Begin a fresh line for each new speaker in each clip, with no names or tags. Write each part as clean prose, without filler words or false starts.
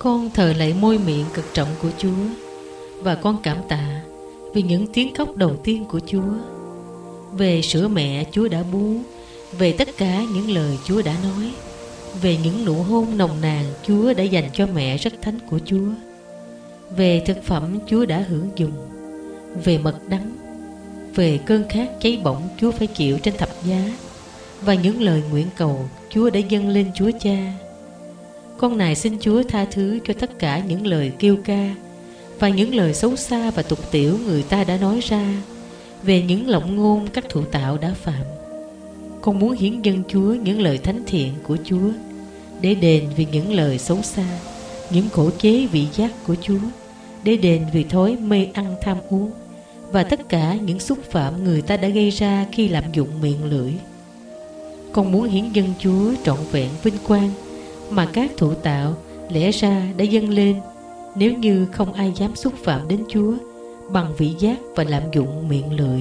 Con thờ lạy môi miệng cực trọng của Chúa, và con cảm tạ vì những tiếng khóc đầu tiên của Chúa, về sữa mẹ Chúa đã bú, về tất cả những lời Chúa đã nói, về những nụ hôn nồng nàn Chúa đã dành cho mẹ rất thánh của Chúa, về thực phẩm Chúa đã hưởng dùng, về mật đắng, về cơn khát cháy bỏng Chúa phải chịu trên thập giá, và những lời nguyện cầu Chúa đã dâng lên Chúa Cha. Con nài xin Chúa tha thứ cho tất cả những lời kêu ca và những lời xấu xa và tục tĩu người ta đã nói ra, về những lộng ngôn các thụ tạo đã phạm. Con muốn hiến dâng Chúa những lời thánh thiện của Chúa để đền vì những lời xấu xa, những khổ chế vị giác của Chúa, để đền vì thói mê ăn tham uống và tất cả những xúc phạm người ta đã gây ra khi lạm dụng miệng lưỡi. Con muốn hiến dâng Chúa trọn vẹn vinh quang mà các thụ tạo lẽ ra đã dâng lên, nếu như không ai dám xúc phạm đến Chúa bằng vị giác và lạm dụng miệng lưỡi.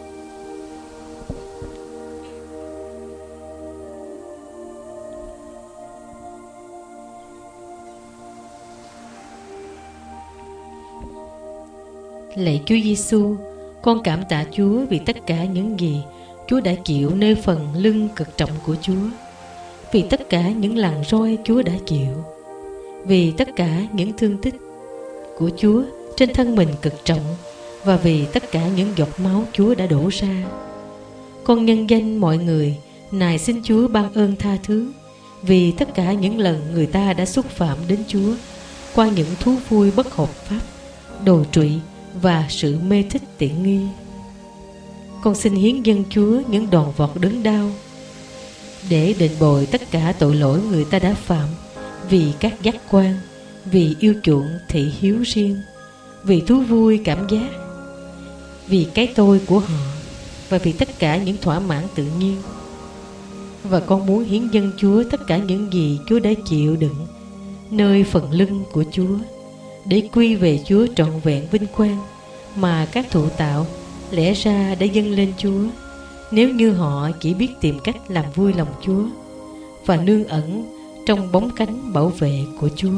Lạy Chúa Giêsu, con cảm tạ Chúa vì tất cả những gì Chúa đã chịu nơi phần lưng cực trọng của Chúa, vì tất cả những lằn roi Chúa đã chịu, vì tất cả những thương tích của Chúa trên thân mình cực trọng, và vì tất cả những giọt máu Chúa đã đổ ra. Con nhân danh mọi người nài xin Chúa ban ơn tha thứ vì tất cả những lần người ta đã xúc phạm đến Chúa qua những thú vui bất hợp pháp, đồi trụy và sự mê thích tiện nghi. Con xin hiến dâng Chúa những đòn vọt đớn đau để đền bồi tất cả tội lỗi người ta đã phạm, vì các giác quan, vì yêu chuộng thị hiếu riêng, vì thú vui cảm giác, vì cái tôi của họ, và vì tất cả những thỏa mãn tự nhiên. Và con muốn hiến dâng Chúa tất cả những gì Chúa đã chịu đựng nơi phần lưng của Chúa, để quy về Chúa trọn vẹn vinh quang mà các thụ tạo lẽ ra đã dâng lên Chúa, nếu như họ chỉ biết tìm cách làm vui lòng Chúa và nương ẩn trong bóng cánh bảo vệ của Chúa.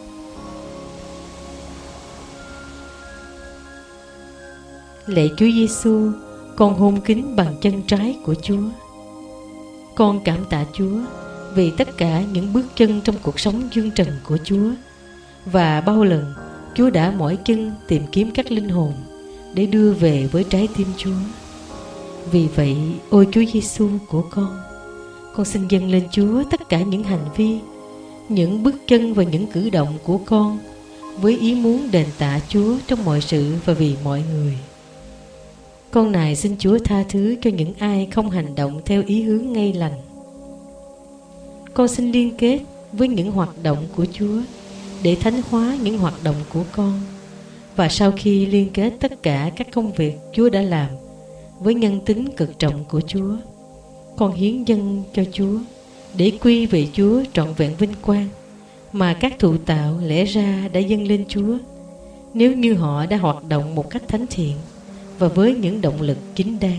Lạy Chúa Giêsu, con hôn kính bằng chân trái của Chúa. Con cảm tạ Chúa vì tất cả những bước chân trong cuộc sống dương trần của Chúa, và bao lần Chúa đã mỏi chân tìm kiếm các linh hồn để đưa về với trái tim Chúa. Vì vậy, ôi Chúa Giêsu của con xin dâng lên Chúa tất cả những hành vi, những bước chân và những cử động của con, với ý muốn đền tạ Chúa trong mọi sự và vì mọi người. Con nài xin Chúa tha thứ cho những ai không hành động theo ý hướng ngay lành. Con xin liên kết với những hoạt động của Chúa để thánh hóa những hoạt động của con. Và sau khi liên kết tất cả các công việc Chúa đã làm với nhân tính cực trọng của Chúa, con hiến dâng cho Chúa để quy về Chúa trọn vẹn vinh quang mà các thụ tạo lẽ ra đã dâng lên Chúa, nếu như họ đã hoạt động một cách thánh thiện và với những động lực chính đáng.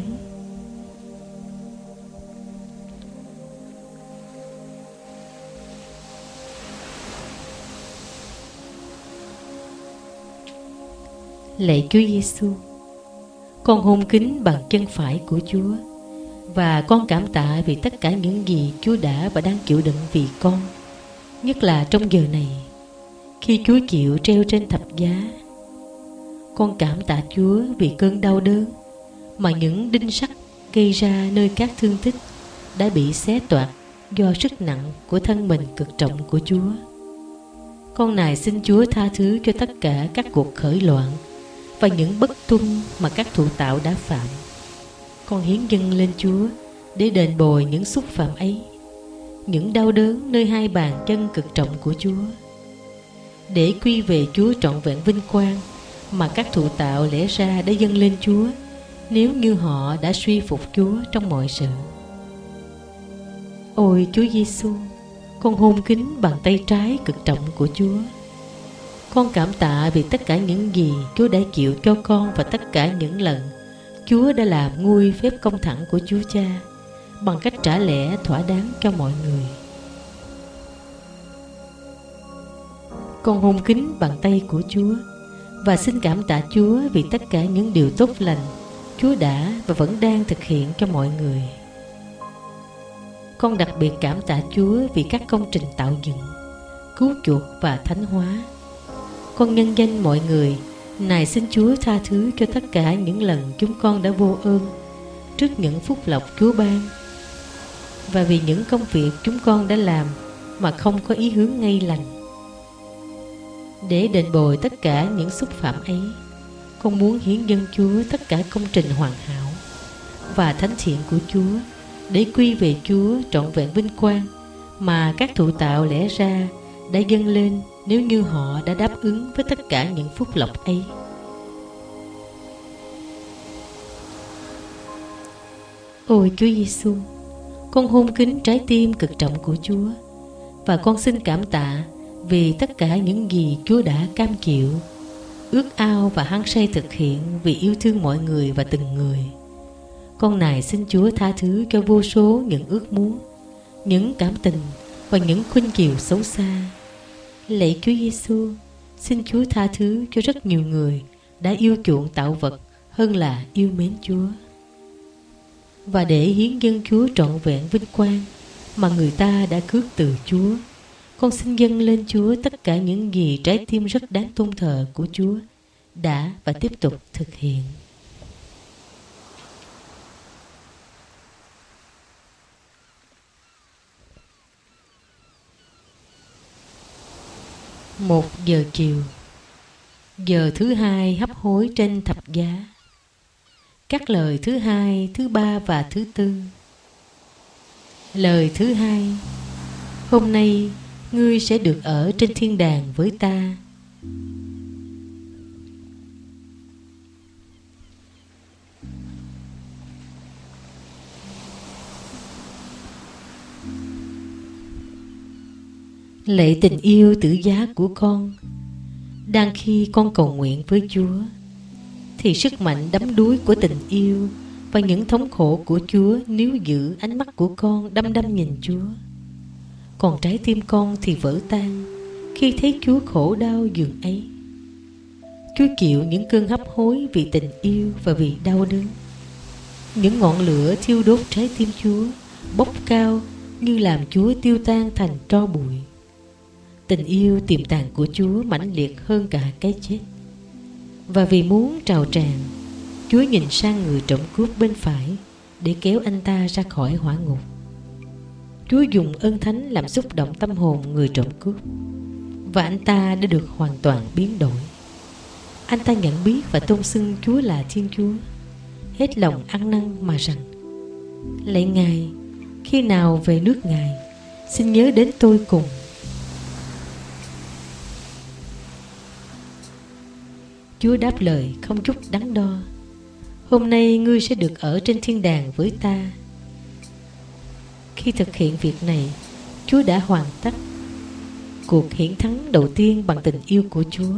Lạy Chúa Giêsu, con hôn kính bằng chân phải của Chúa, và con cảm tạ vì tất cả những gì Chúa đã và đang chịu đựng vì con, nhất là trong giờ này khi Chúa chịu treo trên thập giá. Con cảm tạ Chúa vì cơn đau đớn mà những đinh sắt gây ra nơi các thương tích đã bị xé toạc do sức nặng của thân mình cực trọng của Chúa. Con nài xin Chúa tha thứ cho tất cả các cuộc khởi loạn và những bất tuân mà các thụ tạo đã phạm. Con hiến dâng lên Chúa để đền bồi những xúc phạm ấy, những đau đớn nơi hai bàn chân cực trọng của Chúa, để quy về Chúa trọn vẹn vinh quang mà các thụ tạo lẽ ra đã dâng lên Chúa, nếu như họ đã suy phục Chúa trong mọi sự. Ôi Chúa Giêsu, con hôn kính bằng tay trái cực trọng của Chúa. Con cảm tạ vì tất cả những gì Chúa đã chịu cho con và tất cả những lần Chúa đã làm nguôi phép công thẳng của Chúa Cha bằng cách trả lẽ thỏa đáng cho mọi người. Con hôn kính bàn tay của Chúa và xin cảm tạ Chúa vì tất cả những điều tốt lành Chúa đã và vẫn đang thực hiện cho mọi người. Con đặc biệt cảm tạ Chúa vì các công trình tạo dựng, cứu chuộc và thánh hóa. Con nhân danh mọi người nài xin Chúa tha thứ cho tất cả những lần chúng con đã vô ơn trước những phúc lộc Chúa ban, và vì những công việc chúng con đã làm mà không có ý hướng ngay lành. Để đền bồi tất cả những xúc phạm ấy, con muốn hiến dâng Chúa tất cả công trình hoàn hảo và thánh thiện của Chúa, để quy về Chúa trọn vẹn vinh quang mà các thụ tạo lẽ ra đã dâng lên nếu như họ đã đáp ứng với tất cả những phúc lộc ấy. Ôi Chúa Giêsu, con hôn kính trái tim cực trọng của Chúa, và con xin cảm tạ vì tất cả những gì Chúa đã cam chịu, ước ao và hăng say thực hiện vì yêu thương mọi người và từng người. Con nài xin Chúa tha thứ cho vô số những ước muốn, những cảm tình và những khuynh chiều xấu xa. Lạy Chúa Giêsu, xin Chúa tha thứ cho rất nhiều người đã yêu chuộng tạo vật hơn là yêu mến Chúa. Và để hiến dâng Chúa trọn vẹn vinh quang mà người ta đã cướp từ Chúa, con xin dâng lên Chúa tất cả những gì trái tim rất đáng tôn thờ của Chúa đã và tiếp tục thực hiện. Một giờ chiều, giờ thứ hai hấp hối trên thập giá. Các lời thứ hai, thứ ba và thứ tư. Lời thứ hai: hôm nay ngươi sẽ được ở trên thiên đàng với ta. Lạy tình yêu tử giá của con, đang khi con cầu nguyện với Chúa, thì sức mạnh đắm đuối của tình yêu và những thống khổ của Chúa níu giữ ánh mắt của con đăm đăm nhìn Chúa. Còn trái tim con thì vỡ tan khi thấy Chúa khổ đau giường ấy. Chúa chịu những cơn hấp hối vì tình yêu và vì đau đớn. Những ngọn lửa thiêu đốt trái tim Chúa bốc cao như làm Chúa tiêu tan thành tro bụi. Tình yêu tiềm tàng của Chúa mãnh liệt hơn cả cái chết. Và vì muốn trào tràn, Chúa nhìn sang người trộm cướp bên phải để kéo anh ta ra khỏi hỏa ngục. Chúa dùng ơn thánh làm xúc động tâm hồn người trộm cướp, và anh ta đã được hoàn toàn biến đổi. Anh ta nhận biết và tôn xưng Chúa là Thiên Chúa, hết lòng ăn năn mà rằng: lạy Ngài, khi nào về nước Ngài, xin nhớ đến tôi cùng. Chúa đáp lời không chút đắn đo: hôm nay ngươi sẽ được ở trên thiên đàng với ta. Khi thực hiện việc này, Chúa đã hoàn tất cuộc hiển thắng đầu tiên bằng tình yêu của Chúa.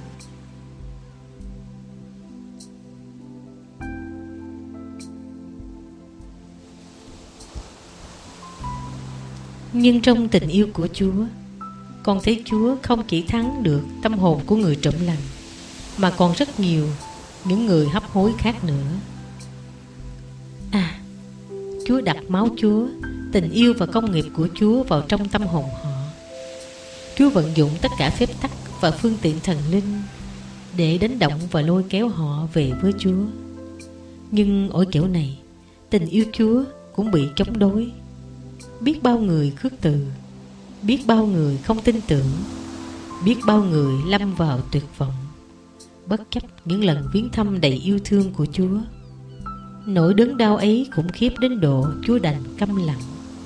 Nhưng trong tình yêu của Chúa, con thấy Chúa không chỉ thắng được tâm hồn của người trộm lành, mà còn rất nhiều những người hấp hối khác nữa. Chúa đặt máu Chúa, tình yêu và công nghiệp của Chúa vào trong tâm hồn họ. Chúa vận dụng tất cả phép tắc và phương tiện thần linh để đánh động và lôi kéo họ về với Chúa. Nhưng ở chỗ này, tình yêu Chúa cũng bị chống đối. Biết bao người khước từ, biết bao người không tin tưởng, biết bao người lâm vào tuyệt vọng, bất chấp những lần viếng thăm đầy yêu thương của Chúa. Nỗi đớn đau ấy khủng khiếp đến độ Chúa đành câm lặng.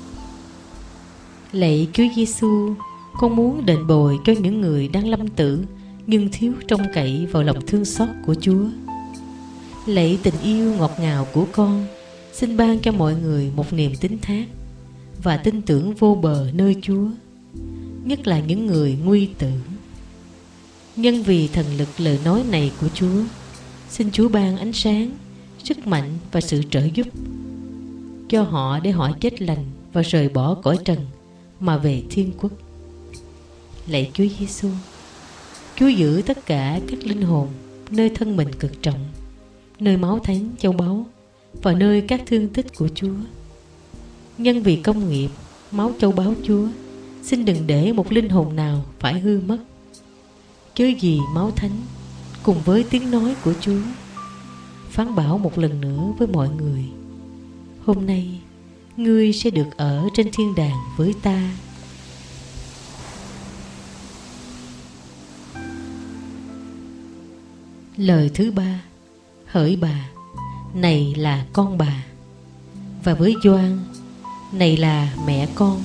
Lạy Chúa Giêsu, con muốn đền bồi cho những người đang lâm tử nhưng thiếu trông cậy vào lòng thương xót của Chúa. Lạy tình yêu ngọt ngào của con, xin ban cho mọi người một niềm tín thác và tin tưởng vô bờ nơi Chúa, nhất là những người nguy tử. Nhân vì thần lực lời nói này của Chúa, xin Chúa ban ánh sáng, sức mạnh và sự trợ giúp cho họ để họ chết lành và rời bỏ cõi trần mà về thiên quốc. Lạy Chúa Giêsu, Chúa giữ tất cả các linh hồn nơi thân mình cực trọng, nơi máu thánh châu báu và nơi các thương tích của Chúa. Nhân vì công nghiệp máu châu báu Chúa, xin đừng để một linh hồn nào phải hư mất. Chớ gì máu thánh cùng với tiếng nói của Chúa phán bảo một lần nữa với mọi người: hôm nay ngươi sẽ được ở trên thiên đàng với ta. Lời thứ ba: hỡi bà, này là con bà. Và với Gioan: này là mẹ con.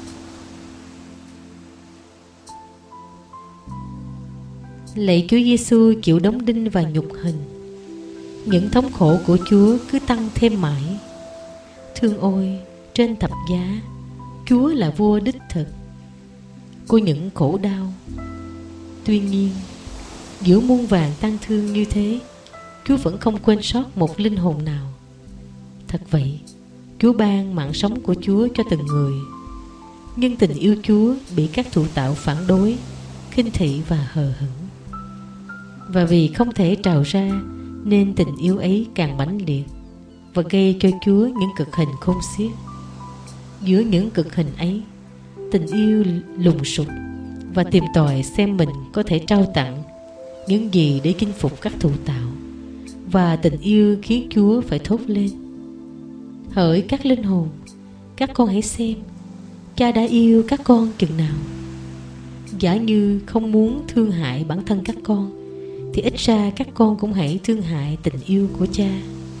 Lạy Chúa Giêsu chịu đóng đinh và nhục hình, những thống khổ của Chúa cứ tăng thêm mãi. Thương ôi, trên thập giá, Chúa là vua đích thực của những khổ đau. Tuy nhiên, giữa muôn vàn tang thương như thế, Chúa vẫn không quên sót một linh hồn nào. Thật vậy, Chúa ban mạng sống của Chúa cho từng người, nhưng tình yêu Chúa bị các thụ tạo phản đối, khinh thị và hờ hững. Và vì không thể trào ra, nên tình yêu ấy càng mãnh liệt và gây cho Chúa những cực hình khôn xiết. Giữa những cực hình ấy, tình yêu lùng sục và tìm tòi xem mình có thể trao tặng những gì để chinh phục các thụ tạo. Và tình yêu khiến Chúa phải thốt lên: hỡi các linh hồn, các con hãy xem, Cha đã yêu các con chừng nào. Giả như không muốn thương hại bản thân các con, thì ít ra các con cũng hãy thương hại tình yêu của Cha.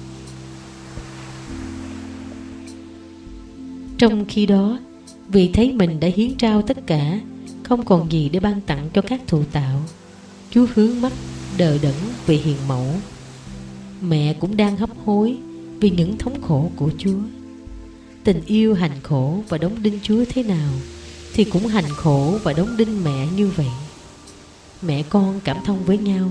Trong khi đó, vì thấy mình đã hiến trao tất cả, không còn gì để ban tặng cho các thụ tạo, Chúa hướng mắt đờ đẫn về hiền mẫu. Mẹ cũng đang hấp hối vì những thống khổ của Chúa. Tình yêu hành khổ và đóng đinh Chúa thế nào, thì cũng hành khổ và đóng đinh mẹ như vậy. Mẹ con cảm thông với nhau.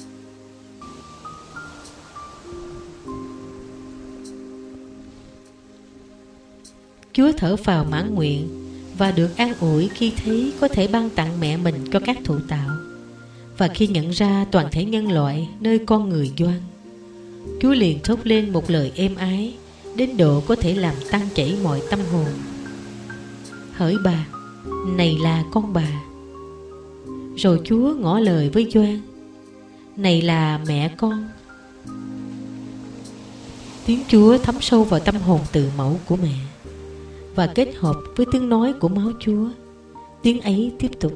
Chúa thở phào mãn nguyện và được an ủi khi thấy có thể ban tặng mẹ mình cho các thụ tạo, và khi nhận ra toàn thể nhân loại nơi con người Gioan. Chúa liền thốt lên một lời êm ái đến độ có thể làm tan chảy mọi tâm hồn: hỡi bà, này là con bà. Rồi Chúa ngỏ lời với Gioan: này là mẹ con. Tiếng Chúa thấm sâu vào tâm hồn từ mẫu của mẹ, và kết hợp với tiếng nói của máu Chúa, tiếng ấy tiếp tục: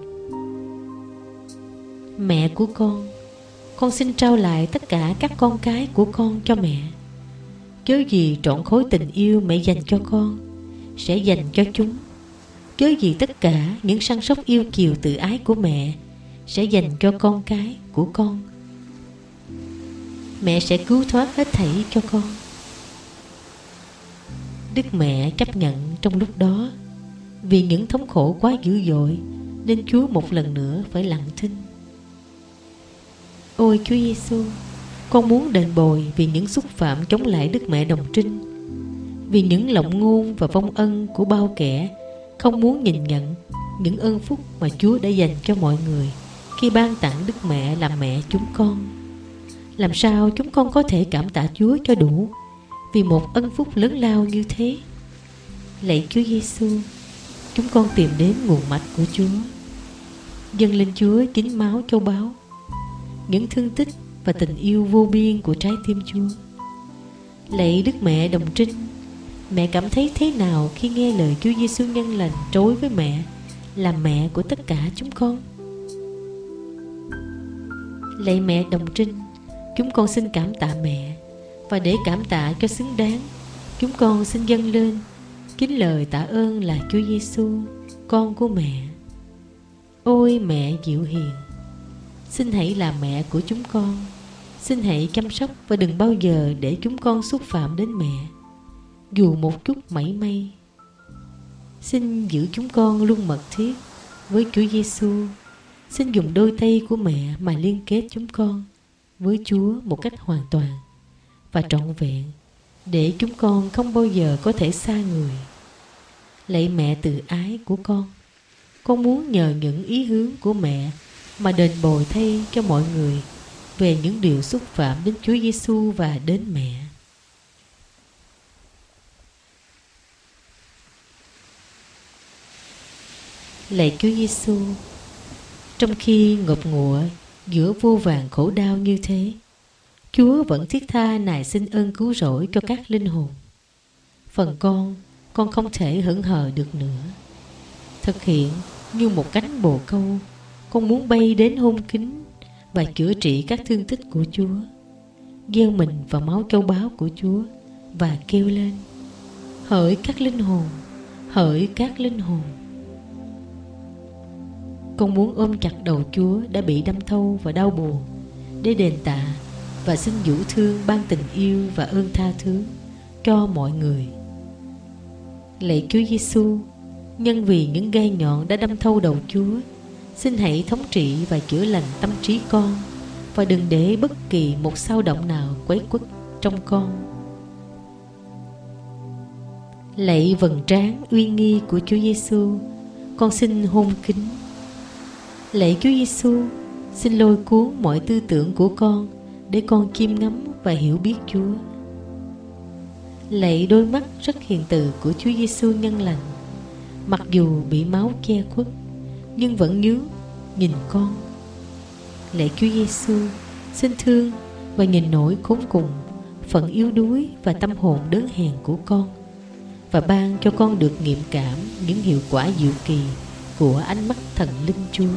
mẹ của con xin trao lại tất cả các con cái của con cho mẹ. Chớ gì trọn khối tình yêu mẹ dành cho con sẽ dành cho chúng. Chớ gì tất cả những săn sóc yêu chiều tự ái của mẹ sẽ dành cho con cái của con. Mẹ sẽ cứu thoát hết thảy cho con. Đức mẹ chấp nhận trong lúc đó. Vì những thống khổ quá dữ dội, nên Chúa một lần nữa phải lặng thinh. Ôi Chúa Giêsu, con muốn đền bồi vì những xúc phạm chống lại Đức Mẹ Đồng Trinh, vì những lộng ngôn và vong ân của bao kẻ không muốn nhìn nhận những ơn phúc mà Chúa đã dành cho mọi người khi ban tặng Đức Mẹ làm mẹ chúng con. Làm sao chúng con có thể cảm tạ Chúa cho đủ vì một ân phúc lớn lao như thế? Lạy Chúa Giêsu, chúng con tìm đến nguồn mạch của Chúa, dâng lên Chúa chính máu châu báu, những thương tích và tình yêu vô biên của trái tim Chúa. Lạy Đức Mẹ Đồng Trinh, mẹ cảm thấy thế nào khi nghe lời Chúa Giêsu nhân lành trối với mẹ, làm mẹ của tất cả chúng con? Lạy Mẹ Đồng Trinh, chúng con xin cảm tạ mẹ, và để cảm tạ cho xứng đáng, chúng con xin dâng lên kính lời tạ ơn là Chúa Giêsu, con của mẹ. Ôi mẹ dịu hiền, xin hãy là mẹ của chúng con. Xin hãy chăm sóc và đừng bao giờ để chúng con xúc phạm đến mẹ, dù một chút mảy may. Xin giữ chúng con luôn mật thiết với Chúa Giêsu. Xin dùng đôi tay của mẹ mà liên kết chúng con với Chúa một cách hoàn toàn và trọn vẹn, để chúng con không bao giờ có thể xa người. Lạy mẹ từ ái của con muốn nhờ những ý hướng của mẹ mà đền bồi thay cho mọi người về những điều xúc phạm đến Chúa Giêsu và đến mẹ. Lạy Chúa Giêsu, trong khi ngộp ngụa giữa vô vàn khổ đau như thế, Chúa vẫn thiết tha nài xin ơn cứu rỗi cho các linh hồn. Phần con không thể hững hờ được nữa. Thực hiện như một cánh bồ câu, con muốn bay đến hôn kính và chữa trị các thương tích của Chúa, gieo mình vào máu châu báu của Chúa và kêu lên: hỡi các linh hồn, hỡi các linh hồn. Con muốn ôm chặt đầu Chúa đã bị đâm thâu và đau buồn để đền tạ và xin vũ thương ban tình yêu và ơn tha thứ cho mọi người. Lạy Chúa Giêsu, nhân vì những gai nhọn đã đâm thâu đầu Chúa, xin hãy thống trị và chữa lành tâm trí con, và đừng để bất kỳ một xao động nào quấy quất trong con. Lạy vầng trán uy nghi của Chúa Giêsu, con xin hôn kính. Lạy Chúa Giêsu, xin lôi cuốn mọi tư tưởng của con để con chiêm ngắm và hiểu biết Chúa. Lạy đôi mắt rất hiền từ của Chúa Giêsu nhân lành, mặc dù bị máu che khuất nhưng vẫn nhướng nhìn con. Lạy Chúa Giêsu, xin thương và nhìn nỗi khốn cùng, phận yếu đuối và tâm hồn đớn hèn của con, và ban cho con được nghiệm cảm những hiệu quả diệu kỳ của ánh mắt thần linh Chúa.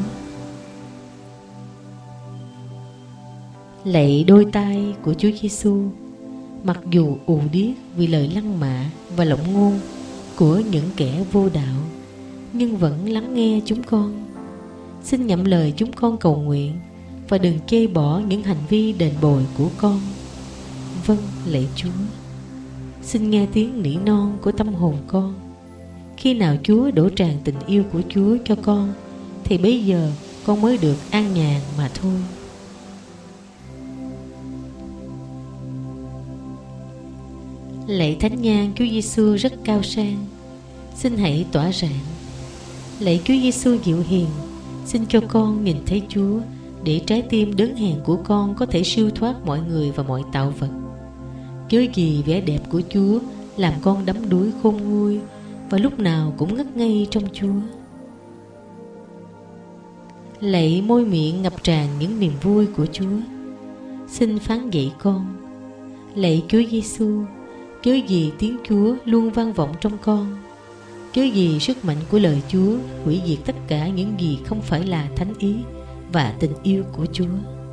Lạy đôi tai của Chúa Giêsu, mặc dù ù điếc vì lời lăng mạ và lộng ngôn của những kẻ vô đạo, nhưng vẫn lắng nghe chúng con. Xin nhậm lời chúng con cầu nguyện và đừng chê bỏ những hành vi đền bồi của con. Vâng, lạy Chúa, xin nghe tiếng nỉ non của tâm hồn con. Khi nào Chúa đổ tràn tình yêu của Chúa cho con, thì bấy giờ con mới được an nhàn mà thôi. Lạy thánh nhang Chúa Giêsu rất cao sang, xin hãy tỏa rạng. Lạy Chúa Giêsu dịu hiền, xin cho con nhìn thấy Chúa, để trái tim đớn hèn của con có thể siêu thoát mọi người và mọi tạo vật. Chớ gì vẻ đẹp của Chúa làm con đắm đuối khôn nguôi và lúc nào cũng ngất ngây trong Chúa. Lạy môi miệng ngập tràn những niềm vui của Chúa, xin phán dạy con. Lạy Chúa Giêsu, chớ gì tiếng Chúa luôn vang vọng trong con, chớ gì sức mạnh của lời Chúa hủy diệt tất cả những gì không phải là thánh ý và tình yêu của Chúa.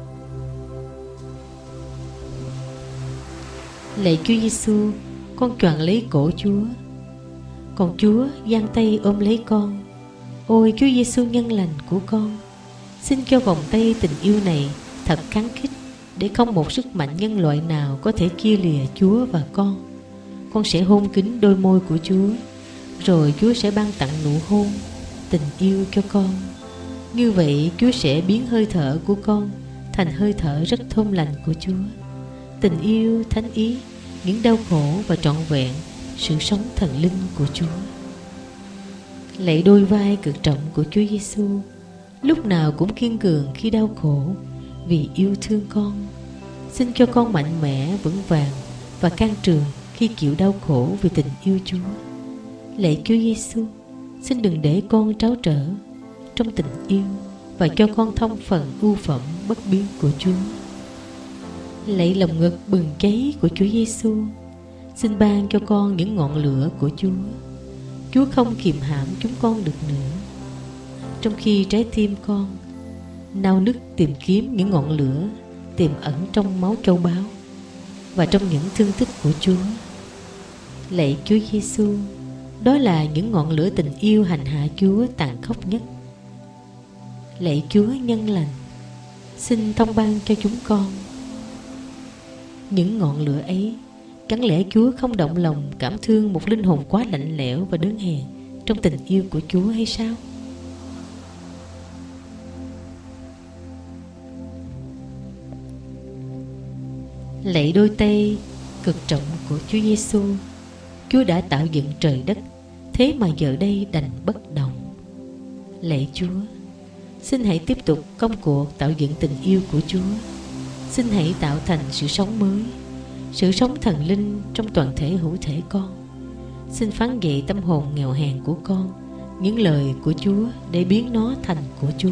Lạy Chúa Giêsu, con choàng lấy cổ Chúa, còn Chúa giang tay ôm lấy con. Ôi Chúa Giêsu nhân lành của con, xin cho vòng tay tình yêu này thật kháng khích, để không một sức mạnh nhân loại nào có thể chia lìa Chúa và con. Con sẽ hôn kính đôi môi của Chúa, rồi Chúa sẽ ban tặng nụ hôn tình yêu cho con. Như vậy Chúa sẽ biến hơi thở của con thành hơi thở rất thơm lành của Chúa. Tình yêu, thánh ý, những đau khổ và trọn vẹn sự sống thần linh của Chúa. Lạy đôi vai cực trọng của Chúa Giêsu, lúc nào cũng kiên cường khi đau khổ vì yêu thương con. Xin cho con mạnh mẽ, vững vàng và can trường khi chịu đau khổ vì tình yêu Chúa. Lạy Chúa Giêsu, xin đừng để con tráo trở trong tình yêu và cho con thông phần ưu phẩm bất biến của Chúa. Lạy lòng ngực bừng cháy của Chúa Giêsu, xin ban cho con những ngọn lửa của Chúa. Chúa không kìm hãm chúng con được nữa. Trong khi trái tim con nao nức tìm kiếm những ngọn lửa tiềm ẩn trong máu châu báu và trong những thương tích của Chúa. Lạy Chúa Giêsu, đó là những ngọn lửa tình yêu hành hạ Chúa tàn khốc nhất. Lạy Chúa nhân lành, xin thông ban cho chúng con những ngọn lửa ấy. Chẳng lẽ Chúa không động lòng cảm thương một linh hồn quá lạnh lẽo và đớn hèn trong tình yêu của Chúa hay sao? Lạy đôi tay cực trọng của Chúa Giêsu, Chúa đã tạo dựng trời đất, thế mà giờ đây đành bất động. Lạy Chúa, Xin hãy tiếp tục công cuộc tạo dựng tình yêu của Chúa. Xin hãy tạo thành sự sống mới, sự sống thần linh trong toàn thể hữu thể con. Xin phán dạy tâm hồn nghèo hèn của con những lời của Chúa để biến nó thành của Chúa.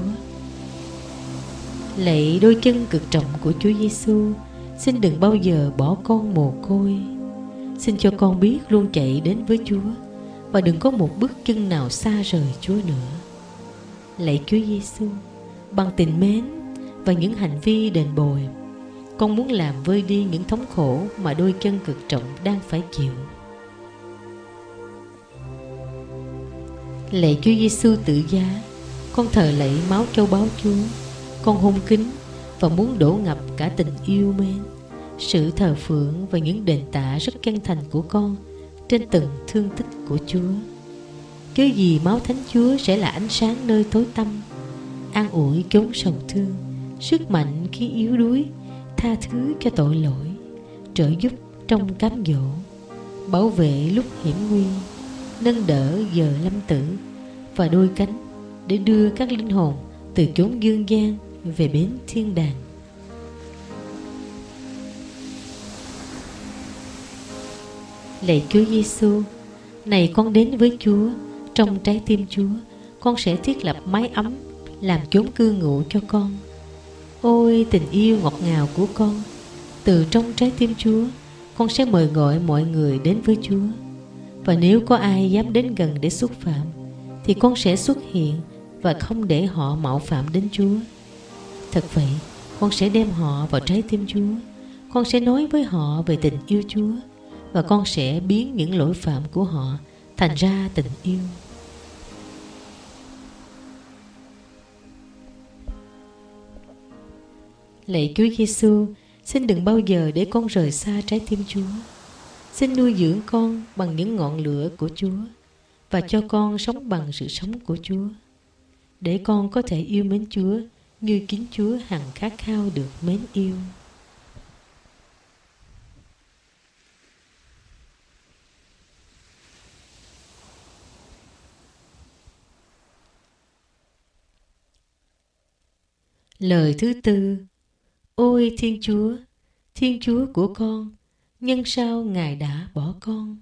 Lạy đôi chân cực trọng của Chúa Giêsu, xin đừng bao giờ bỏ con mồ côi. Xin cho con biết luôn chạy đến với Chúa và đừng có một bước chân nào xa rời Chúa nữa. Lạy Chúa Giêsu, bằng tình mến và những hành vi đền bồi, con muốn làm vơi đi những thống khổ mà đôi chân cực trọng đang phải chịu. Lạy Chúa Giêsu tự giá, con thờ lạy máu châu báu Chúa. Con hôn kính và muốn đổ ngập cả tình yêu mến, sự thờ phượng và những đền tạ rất chân thành của con trên từng thương tích của Chúa. Cớ gì máu Thánh Chúa sẽ là ánh sáng nơi tối tăm, an ủi chốn sầu thương, sức mạnh khi yếu đuối, tha thứ cho tội lỗi, trợ giúp trong cám dỗ, bảo vệ lúc hiểm nguy, nâng đỡ giờ lâm tử, và đôi cánh để đưa các linh hồn từ chốn dương gian về bến thiên đàng. Lạy Chúa Giêsu, này con đến với Chúa, trong trái tim Chúa, con sẽ thiết lập mái ấm làm chốn cư ngụ cho con. Ôi tình yêu ngọt ngào của con, từ trong trái tim Chúa, con sẽ mời gọi mọi người đến với Chúa. Và nếu có ai dám đến gần để xúc phạm, thì con sẽ xuất hiện và không để họ mạo phạm đến Chúa. Thật vậy, con sẽ đem họ vào trái tim Chúa. Con sẽ nói với họ về tình yêu Chúa, và con sẽ biến những lỗi phạm của họ thành ra tình yêu. Lạy Chúa Giêsu, xin đừng bao giờ để con rời xa trái tim Chúa. Xin nuôi dưỡng con bằng những ngọn lửa của Chúa và cho con sống bằng sự sống của Chúa, để con có thể yêu mến Chúa như chính Chúa hằng khát khao được mến yêu. Lời thứ tư. Ôi Thiên Chúa của con, nhân sao Ngài đã bỏ con?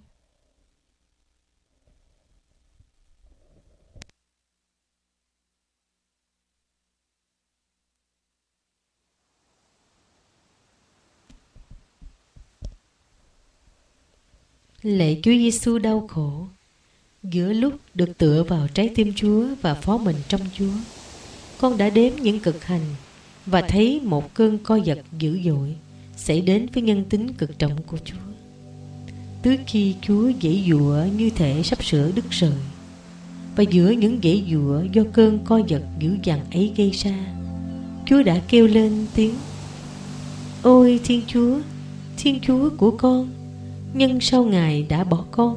Lạy Chúa Giêsu đau khổ, giữa lúc được tựa vào trái tim Chúa và phó mình trong Chúa, con đã đếm những cực hành và thấy một cơn co giật dữ dội xảy đến với nhân tính cực trọng của Chúa. Trước khi Chúa giãy giụa như thể sắp sửa đứt rời, và giữa những giãy giụa do cơn co giật dữ dằn ấy gây ra, Chúa đã kêu lên tiếng: Ôi Thiên Chúa của con, nhân sao Ngài đã bỏ con?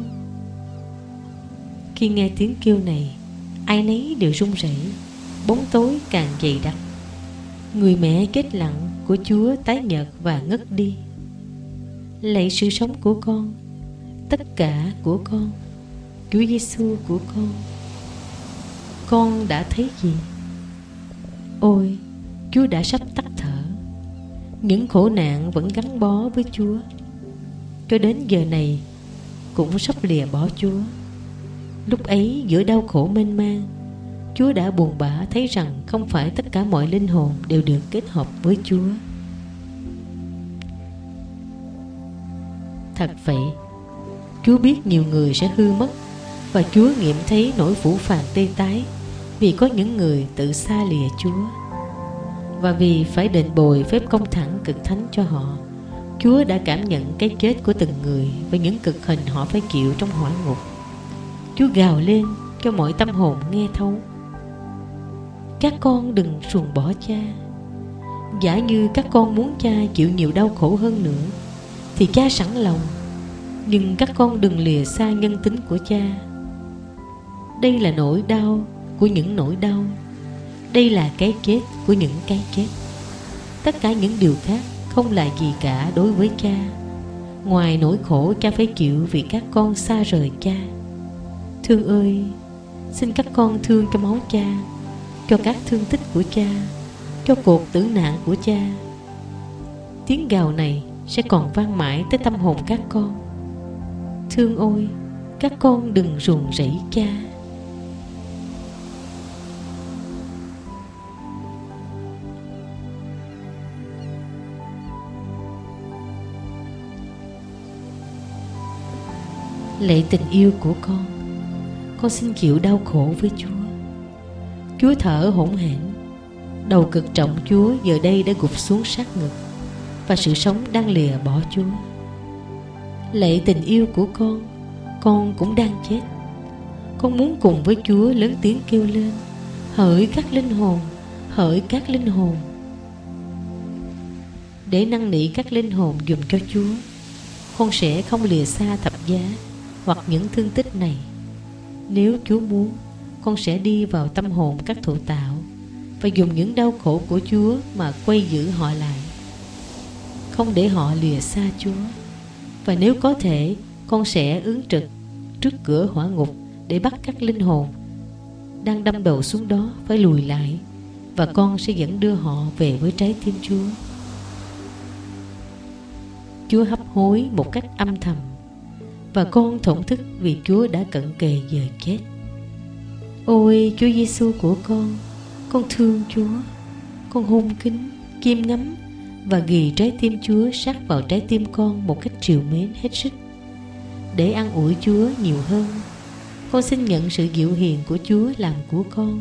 Khi nghe tiếng kêu này, ai nấy đều run rẩy, bóng tối càng dày đặc. Người mẹ chết lặng của Chúa tái nhợt và ngất đi. Lạy sự sống của con, tất cả của con, Chúa Giêsu của con đã thấy gì? Ôi, Chúa đã sắp tắt thở. Những khổ nạn vẫn gắn bó với Chúa, cho đến giờ này cũng sắp lìa bỏ Chúa. Lúc ấy, giữa đau khổ mênh mang, Chúa đã buồn bã thấy rằng không phải tất cả mọi linh hồn đều được kết hợp với Chúa. Thật vậy, Chúa biết nhiều người sẽ hư mất, và Chúa nghiệm thấy nỗi phũ phàng tê tái vì có những người tự xa lìa Chúa. Và vì phải đền bồi phép công thẳng cực thánh cho họ, Chúa đã cảm nhận cái chết của từng người và những cực hình họ phải chịu trong hỏa ngục. Chúa gào lên cho mọi tâm hồn nghe thấu: Các con đừng ruồng bỏ cha. Giả như các con muốn cha chịu nhiều đau khổ hơn nữa, thì cha sẵn lòng, nhưng các con đừng lìa xa nhân tính của cha. Đây là nỗi đau của những nỗi đau, đây là cái chết của những cái chết. Tất cả những điều khác không là gì cả đối với cha, ngoài nỗi khổ cha phải chịu vì các con xa rời cha. Thương ơi, xin các con thương cho máu cha, cho các thương tích của cha, cho cuộc tử nạn của cha. Tiếng gào này sẽ còn vang mãi tới tâm hồn các con. Thương ôi, các con đừng ruồng rẫy cha. Lạy tình yêu của con xin chịu đau khổ với Chúa. Chúa thở hổn hển, đầu cực trọng Chúa giờ đây đã gục xuống sát ngực, và sự sống đang lìa bỏ Chúa. Lạy tình yêu của con cũng đang chết. Con muốn cùng với Chúa lớn tiếng kêu lên: hỡi các linh hồn, hỡi các linh hồn. Để năn nỉ các linh hồn dùm cho Chúa, con sẽ không lìa xa thập giá hoặc những thương tích này. Nếu Chúa muốn, con sẽ đi vào tâm hồn các thụ tạo và dùng những đau khổ của Chúa mà quay giữ họ lại, không để họ lìa xa Chúa. Và nếu có thể, con sẽ ứng trực trước cửa hỏa ngục để bắt các linh hồn đang đâm đầu xuống đó phải lùi lại, và con sẽ dẫn đưa họ về với trái tim Chúa. Chúa hấp hối một cách âm thầm, và con thổn thức vì Chúa đã cận kề giờ chết. Ôi Chúa Giêsu của con thương Chúa. Con hôn kính, chiêm ngắm và ghì trái tim Chúa sát vào trái tim con một cách trìu mến hết sức. Để an ủi Chúa nhiều hơn, con xin nhận sự dịu hiền của Chúa làm của con.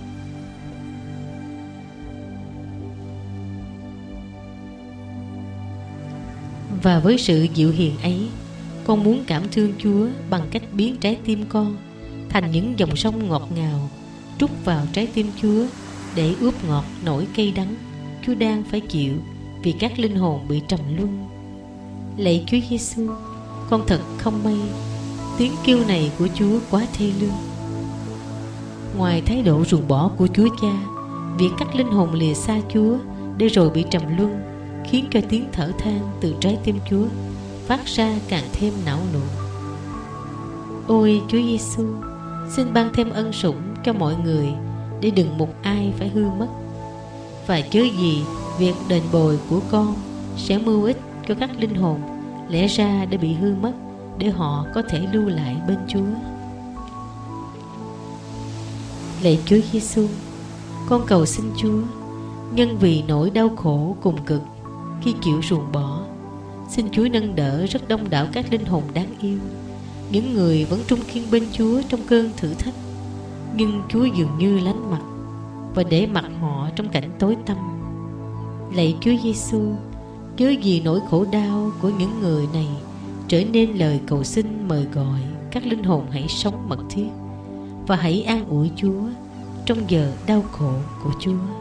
Và với sự dịu hiền ấy, con muốn cảm thương Chúa bằng cách biến trái tim con thành những dòng sông ngọt ngào trút vào trái tim Chúa để ướp ngọt nỗi cay đắng Chúa đang phải chịu vì các linh hồn bị trầm luân. Lạy Chúa Giêsu, con thật không may. Tiếng kêu này của Chúa quá thê lương. Ngoài thái độ ruồng bỏ của Chúa Cha, việc các linh hồn lìa xa Chúa để rồi bị trầm luân khiến cho tiếng thở than từ trái tim Chúa phát ra càng thêm não nuột. Ôi Chúa Giêsu, xin ban thêm ân sủng cho mọi người để đừng một ai phải hư mất. Và chớ gì việc đền bồi của con sẽ mưu ích cho các linh hồn lẽ ra đã bị hư mất, để họ có thể lưu lại bên Chúa. Lạy Chúa Giêsu, con cầu xin Chúa, nhân vì nỗi đau khổ cùng cực khi chịu ruồng bỏ, xin Chúa nâng đỡ rất đông đảo các linh hồn đáng yêu, những người vẫn trung kiên bên Chúa trong cơn thử thách, nhưng Chúa dường như lánh mặt và để mặc họ trong cảnh tối tăm. Lạy Chúa Giêsu, chớ vì nỗi khổ đau của những người này trở nên lời cầu xin mời gọi các linh hồn hãy sống mật thiết và hãy an ủi Chúa trong giờ đau khổ của Chúa.